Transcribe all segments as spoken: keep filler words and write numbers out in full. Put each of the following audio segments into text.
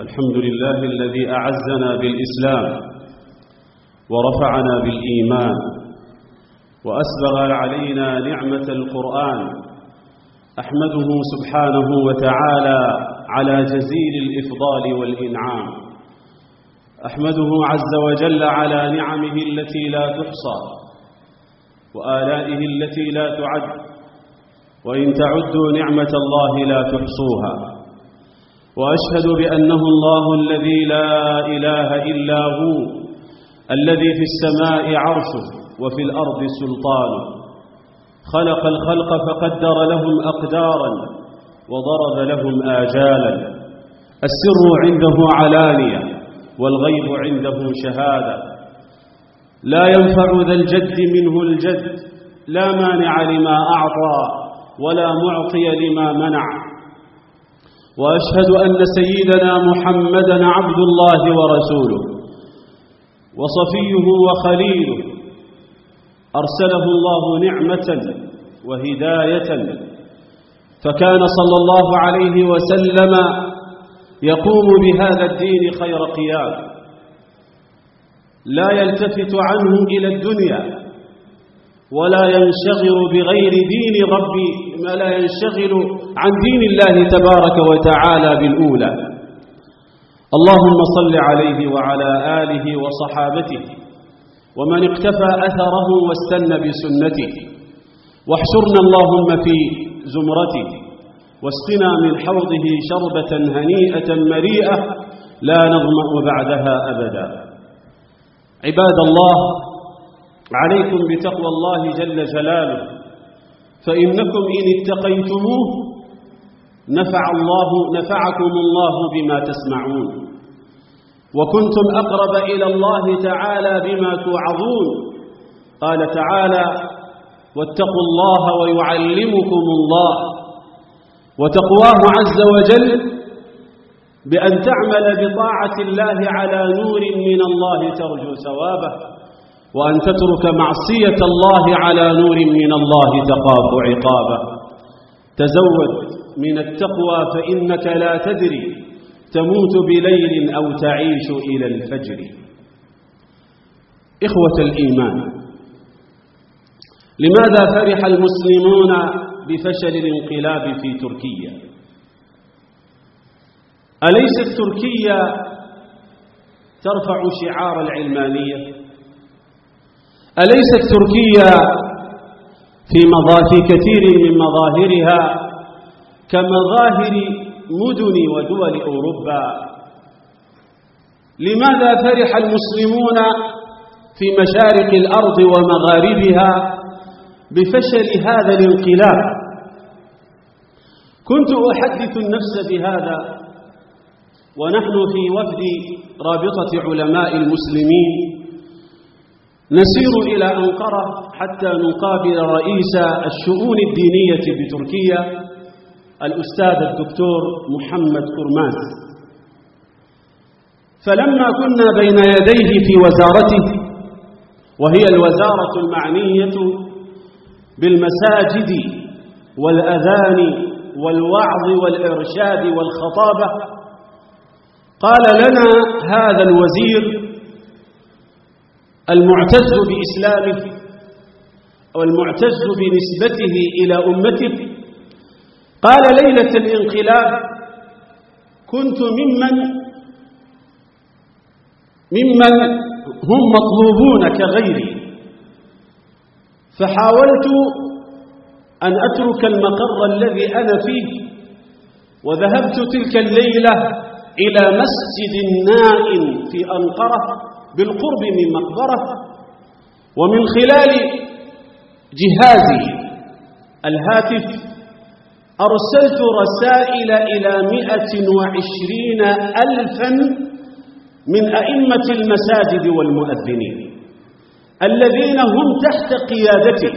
الحمد لله الذي أعزنا بالإسلام ورفعنا بالإيمان وأسبغ علينا نعمة القرآن. أحمده سبحانه وتعالى على جزيل الإفضال والإنعام. أحمده عز وجل على نعمه التي لا تحصى وآلائه التي لا تعد، وإن تعدوا نعمة الله لا تحصوها. وأشهد بأنه الله الذي لا إله إلا هو، الذي في السماء عرشه وفي الأرض سلطانه، خلق الخلق فقدر لهم أقدارا وضرب لهم آجالا. السر عنده علانية والغيب عنده شهادة. لا ينفع ذا الجد منه الجد، لا مانع لما أعطى ولا معطي لما منع. وأشهد أن سيدنا محمدًا عبد الله ورسوله وصفيه وخليله، أرسله الله نعمة وهداية، فكان صلى الله عليه وسلم يقوم بهذا الدين خير قيام، لا يلتفت عنه إلى الدنيا ولا ينشغل بغير دين ربي، ما لا ينشغل عن دين الله تبارك وتعالى بالأولى. اللهم صل عليه وعلى آله وصحابته ومن اقتفى أثره واستنى بسنته، واحشرنا اللهم في زمرته واسقنا من حوضه شربة هنيئة مريئة لا نظمأ بعدها أبدا. عباد الله، عليكم بتقوى الله جل جلاله، فإنكم إن اتقيتموه نفع الله نفعكم الله بما تسمعون، وكنتم أقرب إلى الله تعالى بما توعظون. قال تعالى: واتقوا الله ويعلمكم الله. وتقواه عز وجل بأن تعمل بطاعة الله على نور من الله ترجو ثوابه، وأن تترك معصية الله على نور من الله تخاف عقابه. تزود من التقوى فإنك لا تدري، تموت بليل أو تعيش إلى الفجر. إخوة الإيمان، لماذا فرح المسلمون بفشل الانقلاب في تركيا؟ أليست تركيا ترفع شعار العلمانية؟ أليست تركيا في في كثير من مظاهرها كمظاهر مدن ودول أوروبا؟ لماذا فرح المسلمون في مشارق الأرض ومغاربها بفشل هذا الانقلاب؟ كنت أحدث النفس بهذا ونحن في وفد رابطة علماء المسلمين نسير إلى أنقرة حتى نقابل رئيس الشؤون الدينية بتركيا الأستاذ الدكتور محمد كرماز. فلما كنا بين يديه في وزارته، وهي الوزارة المعنية بالمساجد والأذان والوعظ والإرشاد والخطابة، قال لنا هذا الوزير المعتز بإسلامه والمعتز بنسبته إلى أمته، قال: ليلة الانقلاب كنت ممن ممن هم مطلوبون كغيري، فحاولت أن أترك المقر الذي أنا فيه، وذهبت تلك الليلة إلى مسجد نائم في أنقرة بالقرب من مقبرة، ومن خلال جهازي الهاتف أرسلت رسائل إلى مئة وعشرين ألفا من أئمة المساجد والمؤذنين الذين هم تحت قيادتي،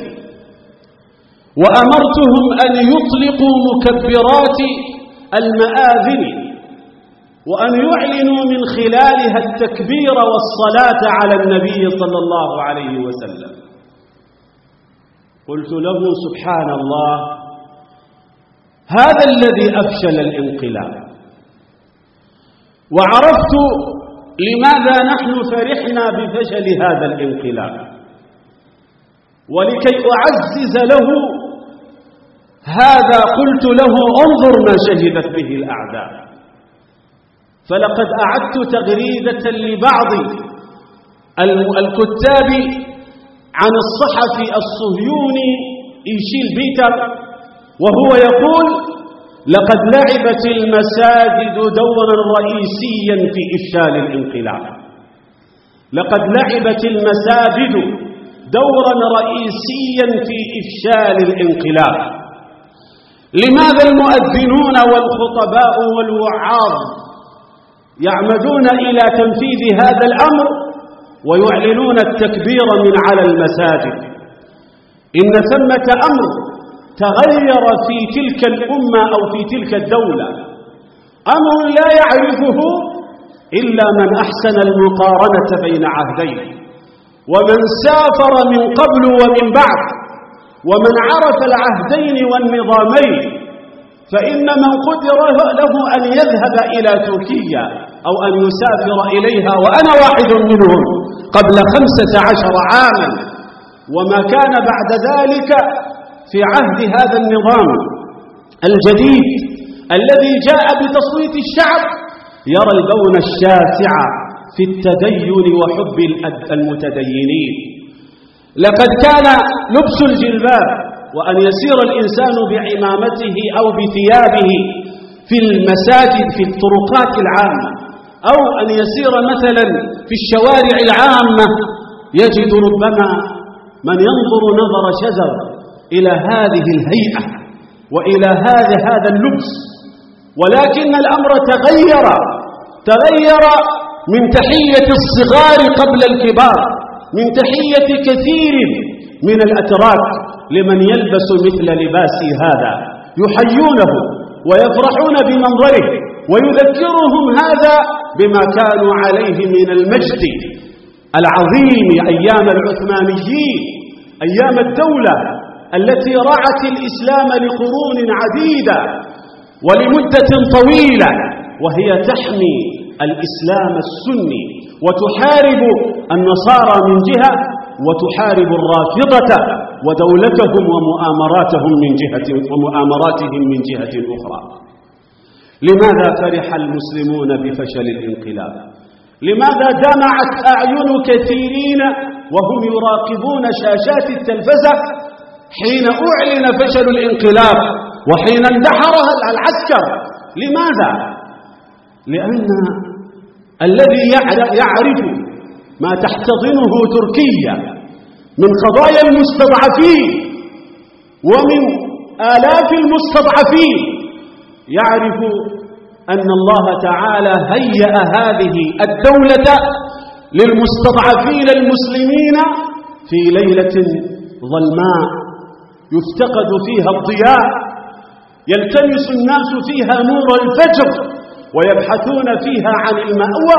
وأمرتهم أن يطلقوا مكبرات المآذن وأن يعلنوا من خلالها التكبير والصلاة على النبي صلى الله عليه وسلم. قلت له: سبحان الله، هذا الذي أفشل الانقلاب. وعرفت لماذا نحن فرحنا بفشل هذا الانقلاب، ولكي أعزز له هذا قلت له انظر ما شهدت به الأعداء. فلقد أعدت تغريدة لبعض الكتاب عن الصحفي الصهيوني إيشيل بيتر، وهو يقول: لقد لعبت المساجد دورا رئيسيا في إفشال الانقلاب. لقد لعبت المساجد دورا رئيسيا في إفشال الانقلاب. لماذا المؤذنون والخطباء والوعاظ يعمدون إلى تنفيذ هذا الأمر ويعلنون التكبير من على المساجد؟ إن ثمة أمر تغير في تلك الأمة أو في تلك الدولة، أمر لا يعرفه إلا من أحسن المقارنة بين عهدين، ومن سافر من قبل ومن بعد، ومن عرف العهدين والنظامين. فإن من قدر له أن يذهب إلى تركيا أو أن يسافر إليها، وأنا واحد منهم، قبل خمسة عشر عاما، وما كان بعد ذلك في عهد هذا النظام الجديد الذي جاء بتصويت الشعب، يرى اللون الشاسع في التدين وحب المتدينين. لقد كان لبس الجلباب وأن يسير الإنسان بعمامته أو بثيابه في المساجد في الطرقات العامة، أو أن يسير مثلا في الشوارع العامة، يجد ربما من ينظر نظر شجر إلى هذه الهيئة وإلى هذا هذا اللبس. ولكن الأمر تغير تغير من تحية الصغار قبل الكبار، من تحية كثير من الأتراك لمن يلبس مثل لباسي هذا، يحيونه ويفرحون بمنظره، ويذكرهم هذا بما كانوا عليه من المجد العظيم أيام العثمانيين، أيام الدولة التي رعت الإسلام لقرون عديدة ولمدة طويلة، وهي تحمي الإسلام السني وتحارب النصارى من جهة، وتحارب الرافضة ودولتهم ومؤامراتهم من جهة ومؤامراتهم من جهة أخرى. لماذا فرح المسلمون بفشل الانقلاب؟ لماذا دمعت أعين كثيرين وهم يراقبون شاشات التلفزة حين أعلن فشل الانقلاب وحين اندحرها العسكر؟ لماذا؟ لأن الذي يعرف ما تحتضنه تركيا من قضايا المستضعفين ومن آلاف المستضعفين يعرف أن الله تعالى هيأ هذه الدولة للمستضعفين المسلمين في ليلة ظلماء يفتقد فيها الضياء، يلتمس الناس فيها نور الفجر ويبحثون فيها عن المأوى.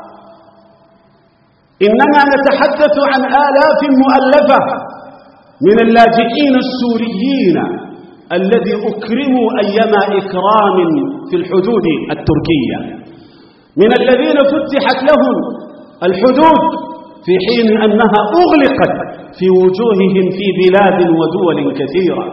إننا نتحدث عن آلاف مؤلفة من اللاجئين السوريين الذي أكرموا أيما إكرام في الحدود التركية، من الذين فتحت لهم الحدود في حين أنها أغلقت في وجوههم في بلاد ودول كثيرة.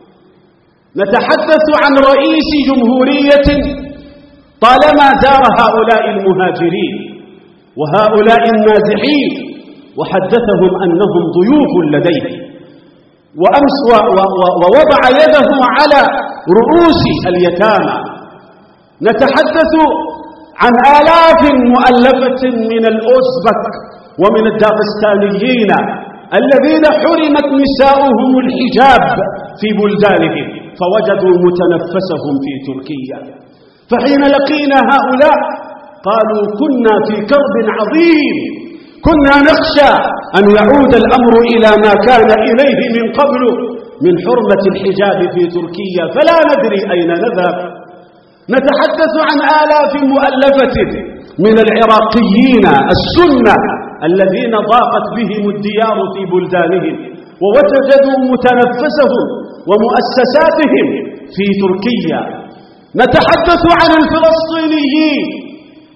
نتحدث عن رئيس جمهورية طالما زار هؤلاء المهاجرين وهؤلاء النازحين وحدثهم أنهم ضيوف لديه، وأمس ووضع يده على رؤوس اليتامى. نتحدث عن آلاف مؤلفة من الأوزبك ومن الداغستانيين الذين حرمت نساؤهم الحجاب في بلدانهم فوجدوا متنفسهم في تركيا. فحين لقينا هؤلاء قالوا كنا في كرب عظيم، كنا نخشى أن يعود الأمر إلى ما كان إليه من قبل من حرمة الحجاب في تركيا، فلا ندري أين نذهب. نتحدث عن آلاف مؤلفة من العراقيين السنة الذين ضاقت بهم الديار في بلدانهم ووجدوا متنفسهم ومؤسساتهم في تركيا. نتحدث عن الفلسطينيين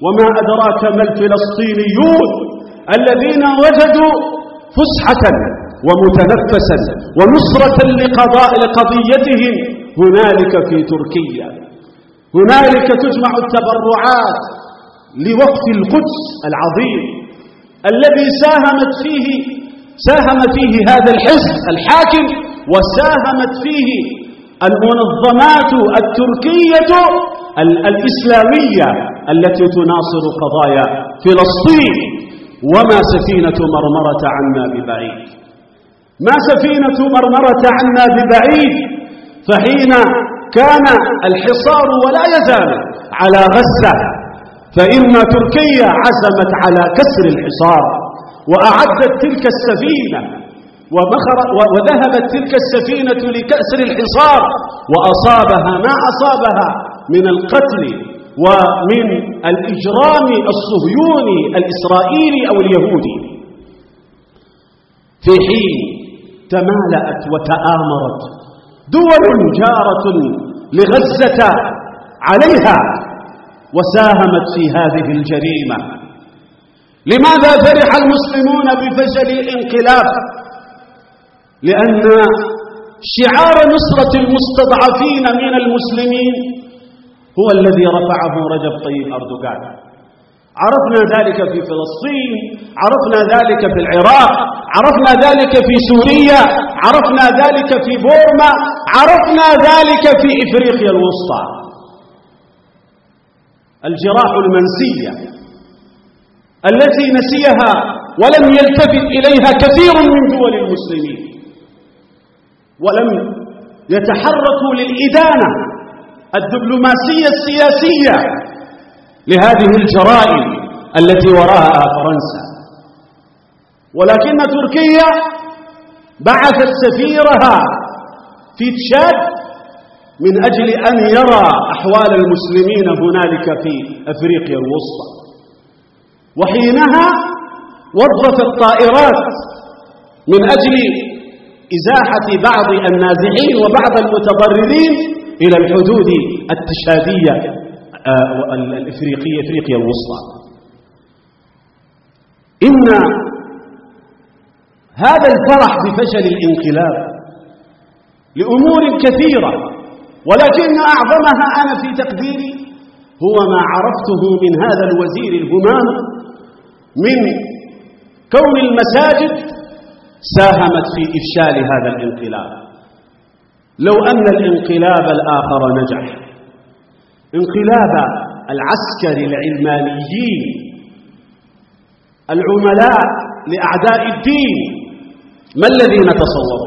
وما أدراك ما الفلسطينيون الذين وجدوا فسحة ومتنفسا ونصرة لقضاء لقضيتهم هنالك في تركيا. هنالك تجمع التبرعات لوقف القدس العظيم الذي ساهمت فيه ساهم فيه هذا الحزب الحاكم، وساهمت فيه المنظمات التركية الإسلامية التي تناصر قضايا فلسطين. وما سفينة مرمرة عنا ببعيد، ما سفينة مرمرة عنا ببعيد. فحين كان الحصار ولا يزال على غزة، فإن تركيا عزمت على كسر الحصار وأعدت تلك السفينة، وذهبت تلك السفينة لكسر الحصار، وأصابها ما أصابها من القتل ومن الإجرام الصهيوني الإسرائيلي أو اليهودي. في حين تمالأت وتآمرت دول جارة لغزة عليها وساهمت في هذه الجريمة. لماذا فرح المسلمون بفشل الانقلاب؟ لأن شعار نصرة المستضعفين من المسلمين هو الذي رفعه رجب طيب أردوغان. عرفنا ذلك في فلسطين، عرفنا ذلك في العراق، عرفنا ذلك في سوريا، عرفنا ذلك في بورما، عرفنا ذلك في إفريقيا الوسطى. الجراح المنسية التي نسيها ولم يلتفت إليها كثير من دول المسلمين، ولم يتحركوا للإدانة الدبلوماسية السياسية لهذه الجرائم التي وراءها فرنسا. ولكن تركيا بعثت سفيرها في تشاد من أجل أن يرى أحوال المسلمين هنالك في أفريقيا الوسطى، وحينها وظفت الطائرات من أجل إزاحة بعض النازحين وبعض المتضررين إلى الحدود التشادية الإفريقية إفريقيا الوسطى. إن هذا الفرح بفشل الانقلاب لأمور كثيرة، ولكن أعظمها أنا في تقديري هو ما عرفته من هذا الوزير الهمام من كون المساجد ساهمت في إفشال هذا الانقلاب. لو أن الانقلاب الآخر نجح، انقلاب العسكر العلمانيين العملاء لأعداء الدين، ما الذي نتصوره؟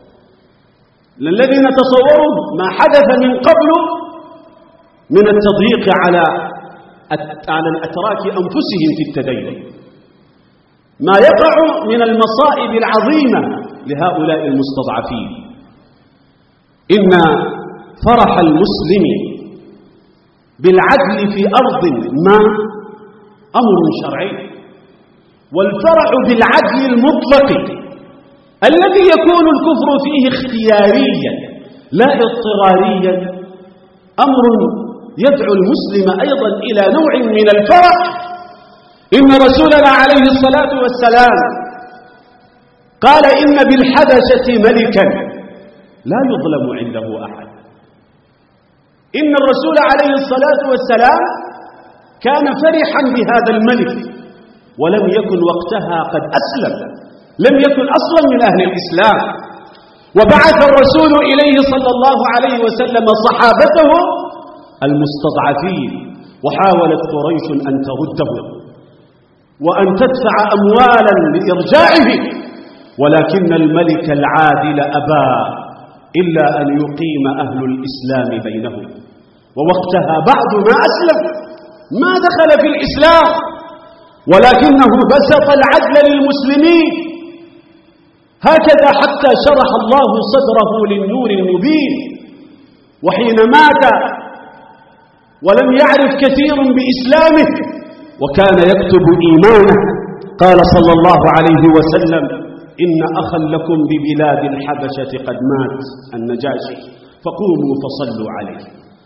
الذي نتصوره ما حدث من قبل من التضييق على على الأتراك أنفسهم في التدين، ما يقع من المصائب العظيمة لهؤلاء المستضعفين. إن فرح المسلم بالعدل في أرض ما أمر شرعي، والفرح بالعدل المطلق الذي يكون الكفر فيه اختياريا لا اضطراريا أمر يدعو المسلم أيضا إلى نوع من الفرح. إن رسولنا عليه الصلاة والسلام قال إن بالحبشة ملكا لا يظلم عنده أحد. إن الرسول عليه الصلاة والسلام كان فرحا بهذا الملك، ولم يكن وقتها قد أسلم، لم يكن أصلا من أهل الإسلام. وبعث الرسول إليه صلى الله عليه وسلم صحابته المستضعفين، وحاولت قريش أن ترده وأن تدفع أموالا لإرجاعه، ولكن الملك العادل أبى إلا أن يقيم أهل الإسلام بينهم. ووقتها بعد ما أسلم ما دخل في الإسلام، ولكنه بسط العدل للمسلمين، هكذا حتى شرح الله صدره للنور المبين. وحين مات ولم يعرف كثير بإسلامه وكان يكتب إيمانه، قال صلى الله عليه وسلم إن أخا لكم ببلاد الحبشة قد مات النجاشي فقوموا فصلوا عليه.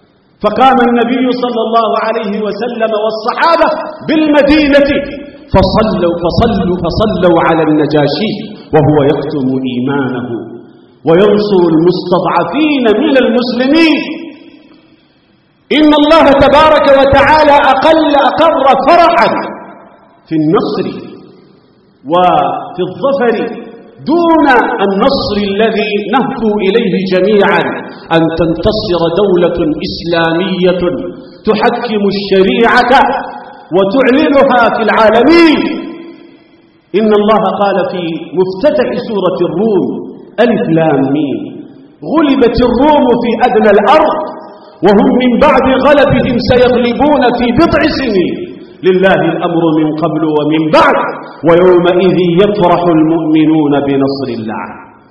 فقام النبي صلى الله عليه وسلم والصحابة بالمدينة فصلوا فصلوا فصلوا على النجاشي وهو يكتم إيمانه وينصر المستضعفين من المسلمين. إن الله تبارك وتعالى أقل أقر فرحا في النصر وفي الظفر دون النصر الذي نهفو إليه جميعا، أن تنتصر دولة إسلامية تحكم الشريعة وتعلنها في العالمين. إن الله قال في مفتتح سورة الروم: ألف لام ميم، غلبت الروم في أدنى الأرض وهم من بعد غلبهم سيغلبون في بضع سنين، لله الأمر من قبل ومن بعد، ويومئذ يفرح المؤمنون بنصر الله.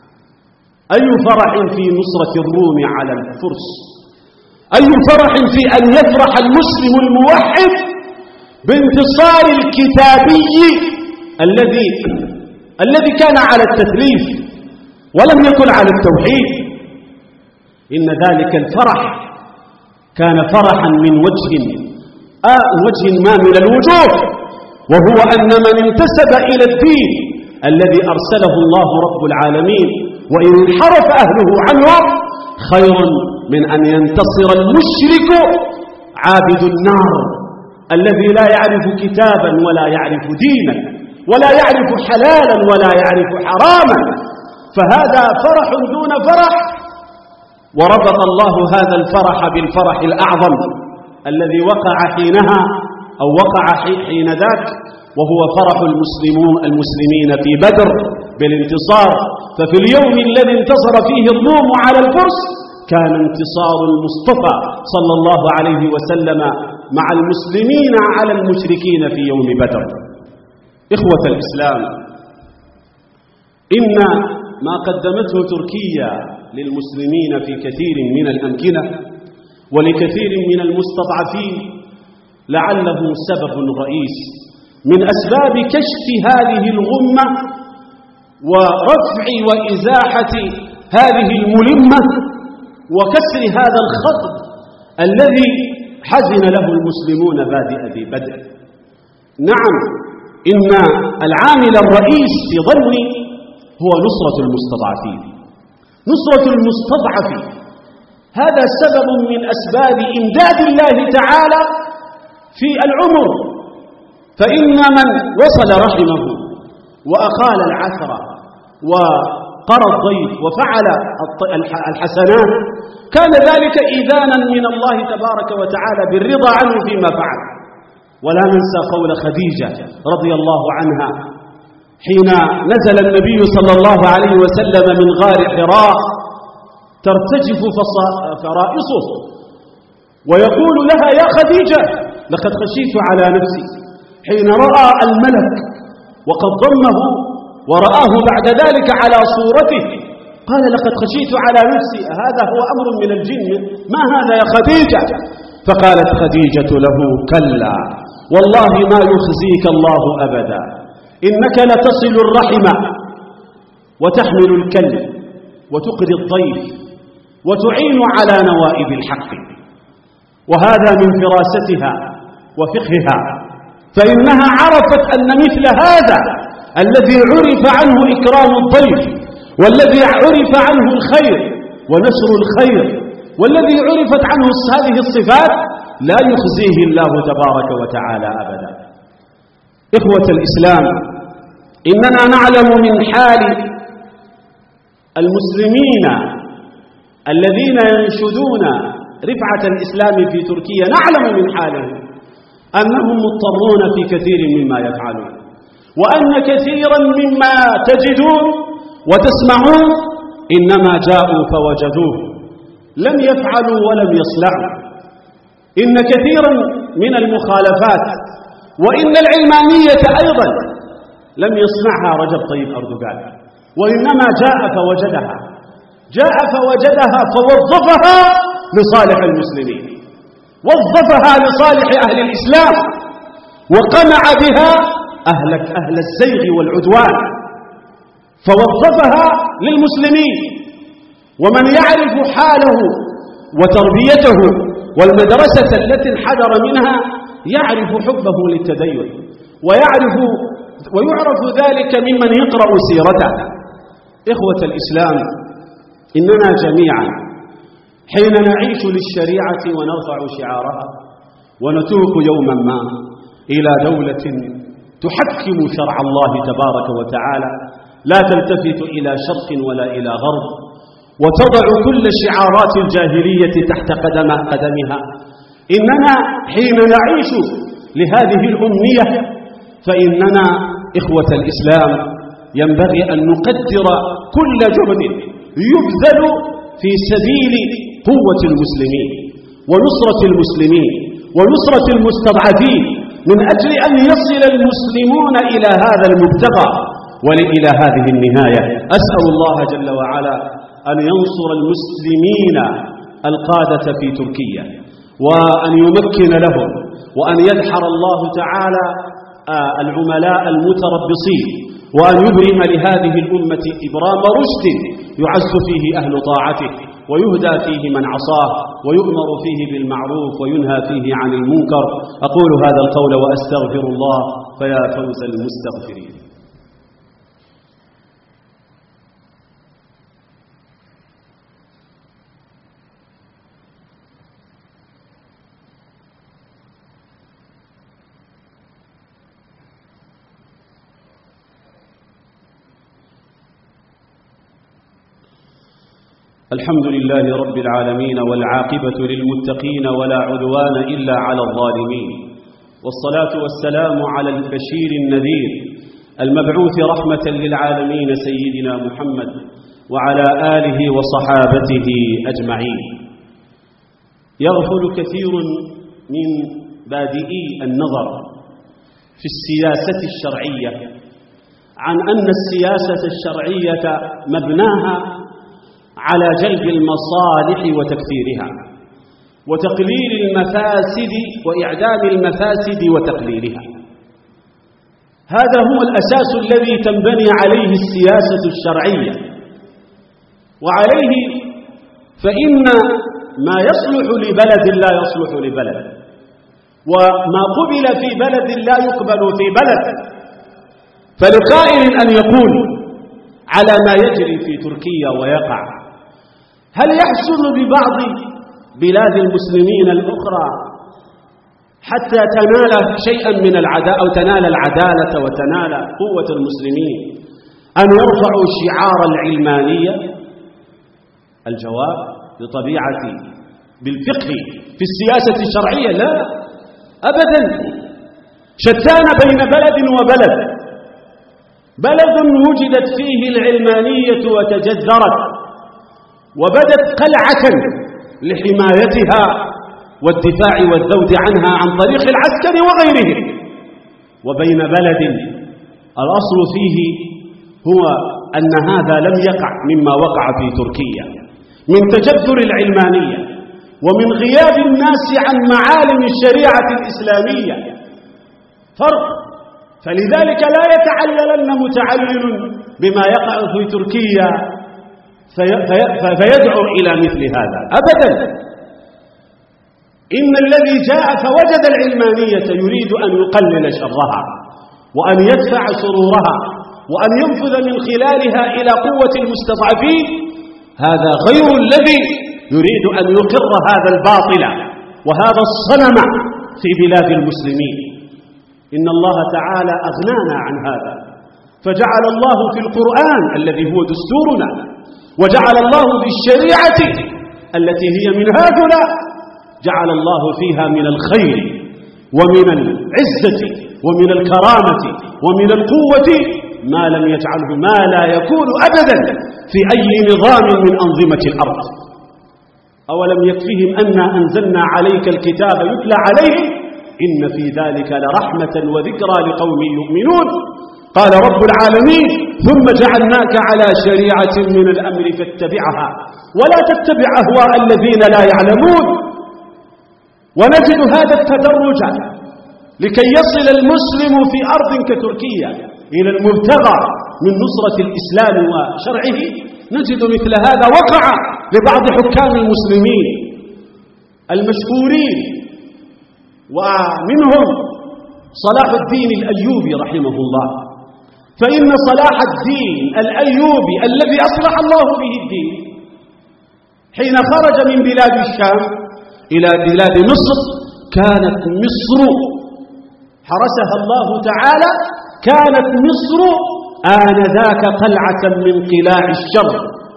أي فرح في نصرة الروم على الفرس، أي فرح في أن يفرح المسلم الموحد بانتصار الكتابي الذي الذي كان على التثليث ولم يكن على التوحيد. إن ذلك الفرح كان فرحا من وجه آه وجه ما من الوجوه، وهو أن من انتسب إلى الدين الذي أرسله الله رب العالمين وإن انحرف أهله عنه خير من أن ينتصر المشرك عابد النار الذي لا يعرف كتابا ولا يعرف دينا ولا يعرف حلالا ولا يعرف حراما. فهذا فرح دون فرح، وربط الله هذا الفرح بالفرح الأعظم الذي وقع حينها أو وقع حين ذاك، وهو فرح المسلمون المسلمين في بدر بالانتصار. ففي اليوم الذي انتصر فيه الروم على الفرس كان انتصار المصطفى صلى الله عليه وسلم مع المسلمين على المشركين في يوم بدر. إخوة الإسلام، إن ما قدمته تركيا للمسلمين في كثير من الأمكنة ولكثير من المستضعفين لعله سبب رئيس من أسباب كشف هذه الغمة ورفع وإزاحة هذه الملمة وكسر هذا الخطب الذي حزن له المسلمون بادئ ذي بدء. نعم، إن العامل الرئيس في ظني هو نصرة المستضعفين. نصرة المستضعف هذا سبب من أسباب إمداد الله تعالى في العمر. فإن من وصل رحمه وأقال العثرة وقرى الضيف وفعل الحسنات كان ذلك إذانا من الله تبارك وتعالى بالرضا عنه فيما فعل. ولا ننسى قول خديجة رضي الله عنها حين نزل النبي صلى الله عليه وسلم من غار حراء ترتجف فرائصه ويقول لها: يا خديجة، لقد خشيت على نفسي، حين رأى الملك وقد ضمه ورآه بعد ذلك على صورته قال: لقد خشيت على نفسي، هذا هو أمر من الجن، ما هذا يا خديجة؟ فقالت خديجة له: كلا والله ما يخزيك الله أبدا، إنك لتصل الرحم وتحمل الكلب وتقري الضيف وتعين على نوائب الحق. وهذا من فراستها وفقهها، فإنها عرفت أن مثل هذا الذي عرف عنه إكرام الضيف والذي عرف عنه الخير ونشر الخير والذي عرفت عنه هذه الصفات لا يخزيه الله تبارك وتعالى أبدا. إخوة الإسلام، إننا نعلم من حال المسلمين الذين ينشدون رفعة الإسلام في تركيا، نعلم من حالهم أنهم مضطرون في كثير مما يفعلون، وأن كثيرا مما تجدون وتسمعون إنما جاءوا فوجدوه، لم يفعلوا ولم يصنعوا. إن كثيرا من المخالفات وإن العلمانية أيضا لم يصنعها رجب طيب أردوغان، وإنما جاء فوجدها جاء فوجدها فوظفها لصالح المسلمين، وظفها لصالح أهل الإسلام، وقمع بها أهل, أهل الزيغ والعدوان، فوظفها للمسلمين. ومن يعرف حاله وتربيته والمدرسة التي انحدر منها يعرف حبه للتدين، ويعرف ويعرف ذلك ممن يقرأ سيرته. إخوة الإسلام، إننا جميعا حين نعيش للشريعة ونرفع شعارها ونتوق يوما ما إلى دولة تحكم شرع الله تبارك وتعالى، لا تلتفت إلى شرق ولا إلى غرب، وتضع كل شعارات الجاهلية تحت قدم قدمها. إننا حين نعيش لهذه الأمنية فإننا إخوة الإسلام ينبغي أن نقدر كل جهد يبذل في سبيل قوة المسلمين ونصرة المسلمين ونصرة المستضعفين، من أجل أن يصل المسلمون إلى هذا المبتغى وإلى هذه النهاية. أسأل الله جل وعلا أن ينصر المسلمين القادة في تركيا، وأن يمكن لهم، وأن يدحر الله تعالى العملاء المتربصين، وأن يبرم لهذه الأمة إبرام رشد يعز فيه أهل طاعته، ويهدى فيه من عصاه، ويؤمر فيه بالمعروف وينهى فيه عن المنكر. أقول هذا القول وأستغفر الله، فيا فوز المستغفرين. الحمد لله رب العالمين، والعاقبة للمتقين، ولا عدوان إلا على الظالمين، والصلاة والسلام على البشير النذير المبعوث رحمة للعالمين سيدنا محمد وعلى آله وصحابته أجمعين. يغفل كثير من بادئي النظر في السياسة الشرعية عن أن السياسة الشرعية مبناها على جلب المصالح وتكثيرها، وتقليل المفاسد وإعدام المفاسد وتقليلها. هذا هو الأساس الذي تنبني عليه السياسة الشرعية، وعليه فإن ما يصلح لبلد لا يصلح لبلد، وما قبل في بلد لا يقبل في بلد. فلقائل أن يقول على ما يجري في تركيا ويقع، هل يحصل ببعض بلاد المسلمين الأخرى حتى تنال شيئا من العدالة أو تنال العدالة وتنال قوة المسلمين أن يرفعوا شعار العلمانية؟ الجواب بطبيعة بالفقه في السياسة الشرعية لا أبدا. شتان بين بلد وبلد. بلد وجدت فيه العلمانية وتجذرت وبدت قلعة لحمايتها والدفاع والذود عنها عن طريق العسكر وغيره، وبين بلد الأصل فيه هو أن هذا لم يقع مما وقع في تركيا من تجذر العلمانية ومن غياب الناس عن معالم الشريعة الإسلامية. فرق. فلذلك لا يتعللن متعلل بما يقع في تركيا فيدعو إلى مثل هذا أبدا. إن الذي جاء فوجد العلمانية يريد أن يقلل شرها وأن يدفع سرورها وأن ينفذ من خلالها إلى قوة المستضعفين، هذا غير الذي يريد أن يقر هذا الباطل وهذا الصنم في بلاد المسلمين. إن الله تعالى أغنانا عن هذا، فجعل الله في القرآن الذي هو دستورنا، وجعل الله في الشريعة التي هي منهاجنا، جعل الله فيها من الخير ومن العزة ومن الكرامة ومن القوة ما لم يجعله، ما لا يكون أبدا في أي نظام من أنظمة الأرض. أولم يكفهم أنا أنزلنا عليك الكتاب يتلى عليهم إن في ذلك لرحمة وذكرى لقوم يؤمنون. قال رب العالمين ثم جعلناك على شريعة من الأمر فاتبعها ولا تتبع أهواء الذين لا يعلمون. ونجد هذا التدرج لكي يصل المسلم في أرض كتركيا إلى المبتغى من نصرة الإسلام وشرعه. نجد مثل هذا وقع لبعض حكام المسلمين المشهورين، ومنهم صلاح الدين الأيوبي رحمه الله. فإن صلاح الدين الأيوبي الذي أصلح الله به الدين حين خرج من بلاد الشام إلى بلاد مصر، كانت مصر حرسها الله تعالى، كانت مصر آنذاك قلعة من قلاع الشر،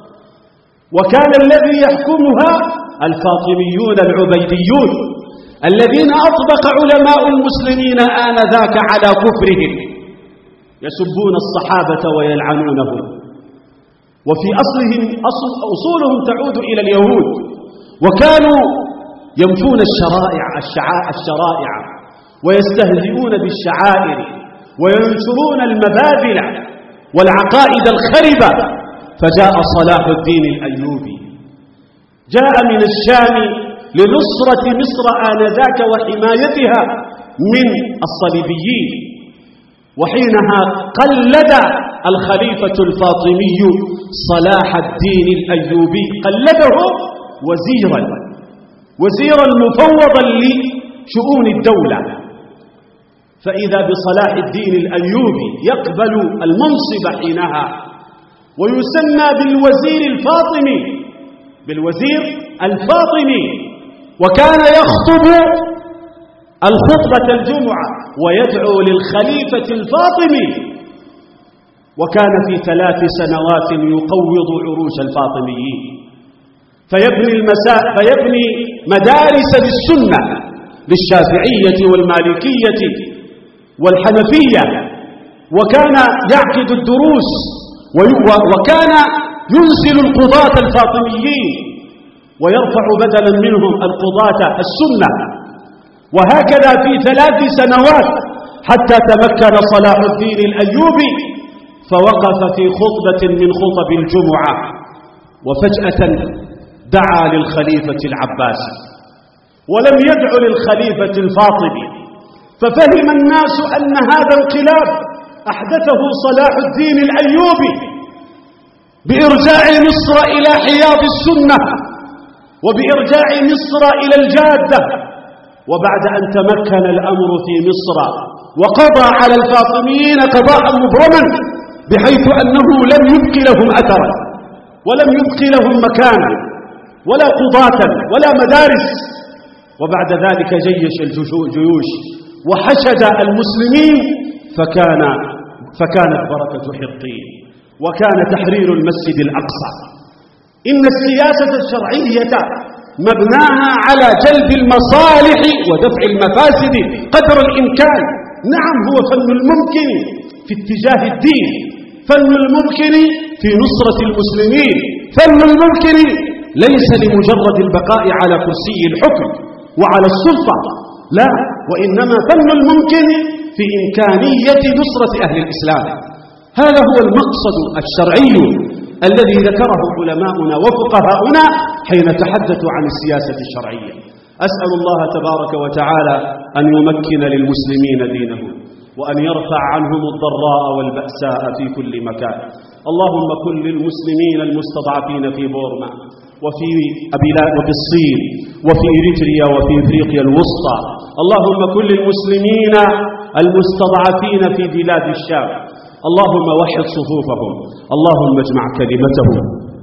وكان الذي يحكمها الفاطميون العبيديون الذين أطبق علماء المسلمين آنذاك على كفرهم، يسبون الصحابة ويلعنونهم، وفي أصلهم أصل أصولهم تعود إلى اليهود، وكانوا ينفون الشرائع الشرائع ويستهزئون بالشعائر وينشرون المبادل والعقائد الخربة. فجاء صلاح الدين الأيوبي، جاء من الشام لنصرة مصر آنذاك وحمايتها من الصليبيين، وحينها قلد الخليفة الفاطمي صلاح الدين الأيوبي، قلده وزيرا وزيرا مفوضا لشؤون الدولة. فإذا بصلاح الدين الأيوبي يقبل المنصب حينها ويسمى بالوزير الفاطمي بالوزير الفاطمي وكان يخطب الخطبة الجمعة ويدعو للخليفة الفاطمي، وكان في ثلاث سنوات يقوض عروش الفاطميين، فيبني, المساء فيبني مدارس للسنة للشافعية والمالكية والحنفية، وكان يعقد الدروس، وكان ينزل القضاة الفاطميين ويرفع بدلا منهم القضاة السنة، وهكذا في ثلاث سنوات حتى تمكن صلاح الدين الأيوبي فوقف في خطبة من خطب الجمعة وفجأة دعا للخليفة العباسي ولم يدع للخليفة الفاطمي، ففهم الناس أن هذا انقلاب أحدثه صلاح الدين الأيوبي بإرجاع مصر إلى حياض السنة وبإرجاع مصر إلى الجادة. وبعد أن تمكن الأمر في مصر وقضى على الفاطميين قضاء مبرما بحيث أنه لم يبق لهم أثرا ولم يبق لهم مكانا ولا قضاة ولا مدارس، وبعد ذلك جيش الجيوش وحشد المسلمين، فكان فكانت بركة حطين وكان تحرير المسجد الأقصى. إن السياسة الشرعية مبناها على جلب المصالح ودفع المفاسد قدر الإمكان. نعم، هو فن الممكن في اتجاه الدين، فن الممكن في نصرة المسلمين، فن الممكن ليس لمجرد البقاء على كرسي الحكم وعلى السلطة، لا، وإنما فن الممكن في إمكانية نصرة أهل الإسلام. هذا هو المقصد الشرعي الذي ذكره علماؤنا وفقهاؤنا حين تحدثوا عن السياسة الشرعية. أسأل الله تبارك وتعالى أن يمكن للمسلمين دينهم وأن يرفع عنهم الضراء والبأساء في كل مكان. اللهم كن للمسلمين المستضعفين في بورما وفي بلاد وفي الصين وفي إريتريا وفي إفريقيا الوسطى. اللهم كن للمسلمين المستضعفين في بلاد الشام. اللهم وحد صفوفهم، اللهم اجمع كلمتهم،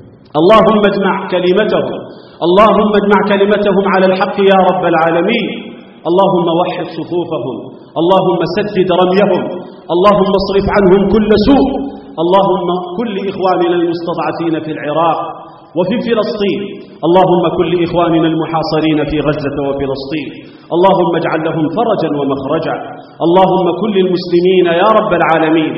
اللهم اجمع كلمتهم، اللهم اجمع كلمتهم على الحق يا رب العالمين. اللهم وحد صفوفهم، اللهم سدد رميهم، اللهم اصرف عنهم كل سوء. اللهم كل إخواننا المستضعفين في العراق وفي فلسطين، اللهم كل إخواننا المحاصرين في غزة وفلسطين، اللهم اجعل لهم فرجا ومخرجا. اللهم كل المسلمين يا رب العالمين،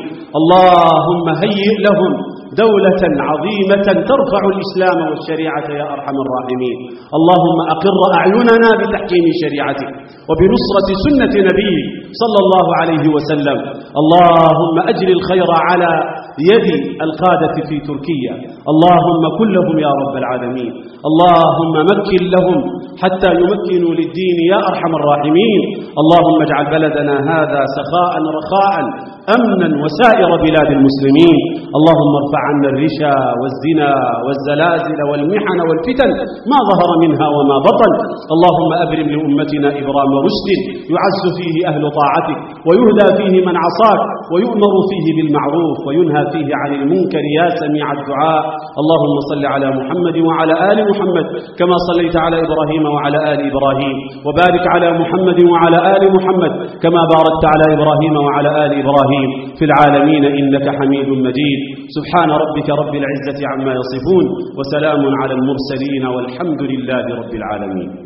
اللهم هيئ لهم دولة عظيمة ترفع الإسلام والشريعة يا أرحم الراحمين. اللهم أقر أعيننا بتحكيم شريعتك وبنصرة سنة نبيك صلى الله عليه وسلم. اللهم أجل الخير على يد القادة في تركيا، اللهم كن لهم يا رب العالمين. اللهم مكن لهم حتى يمكنوا للدين يا أرحم الراحمين. اللهم اجعل بلدنا هذا سخاء رخاء أمنا وسائر بلاد المسلمين. اللهم ارفع عنا الرشا والزنا والزلازل والمحن والفتن ما ظهر منها وما بطن. اللهم أبرم لأمتنا إبرام رشد يعز فيه أهل طاعتك ويهدى فيه من عصاك ويؤمر فيه بالمعروف وينهى فيه عن المنكر يا سميع الدعاء. اللهم صل على محمد وعلى آل محمد كما صليت على إبراهيم وعلى آل إبراهيم، وبارك على محمد وعلى آل محمد كما باركت على إبراهيم وعلى آل إبراهيم في العالمين إنك حميد مجيد. سبحان ربك رب العزة عما يصفون وسلام على المرسلين والحمد لله رب العالمين.